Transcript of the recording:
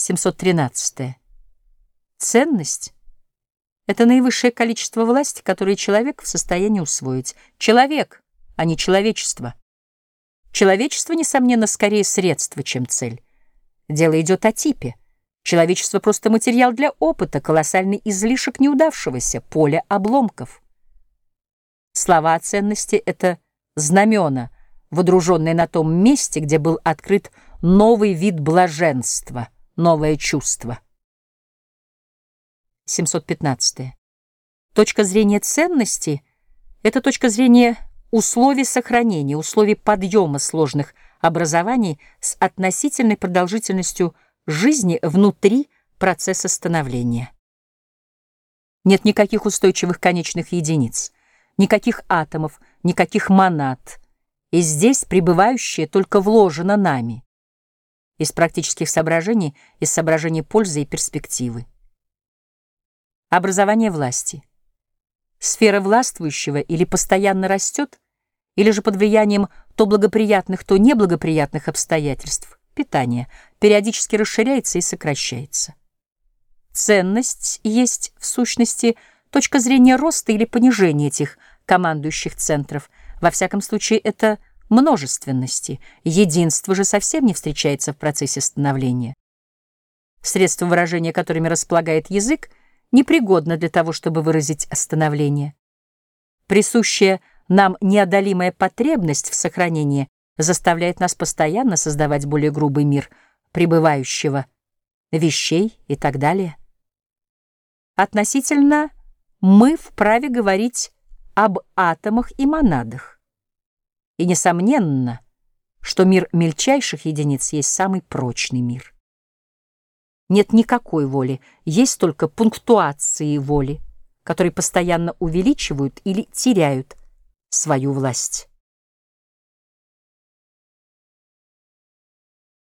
713. Ценность — это наивысшее количество власти, которое человек в состоянии усвоить. Человек, а не человечество. Человечество, несомненно, скорее средство, чем цель. Дело идет о типе. Человечество — просто материал для опыта, колоссальный излишек неудавшегося, поле обломков. Слова о ценности — это знамена, водруженные на том месте, где был открыт новый вид блаженства, новое чувство. 715. Точка зрения ценности — это точка зрения условий сохранения, условий подъема сложных образований с относительной продолжительностью жизни внутри процесса становления. Нет никаких устойчивых конечных единиц, никаких атомов, никаких монад, и здесь пребывающее только вложено нами, из практических соображений, из соображений пользы и перспективы. Образование власти. Сфера властвующего или постоянно растет, или же под влиянием то благоприятных, то неблагоприятных обстоятельств, питания, периодически расширяется и сокращается. Ценность есть, в сущности, точка зрения роста или понижения этих командующих центров. Во всяком случае, это множественности. Единство же совсем не встречается в процессе становления. Средства выражения, которыми располагает язык, непригодно для того, чтобы выразить становление. Присущая нам неодолимая потребность в сохранении заставляет нас постоянно создавать более грубый мир пребывающего, вещей и так далее. Относительно мы вправе говорить об атомах и монадах. И несомненно, что мир мельчайших единиц есть самый прочный мир. Нет никакой воли, есть только пунктуации воли, которые постоянно увеличивают или теряют свою власть.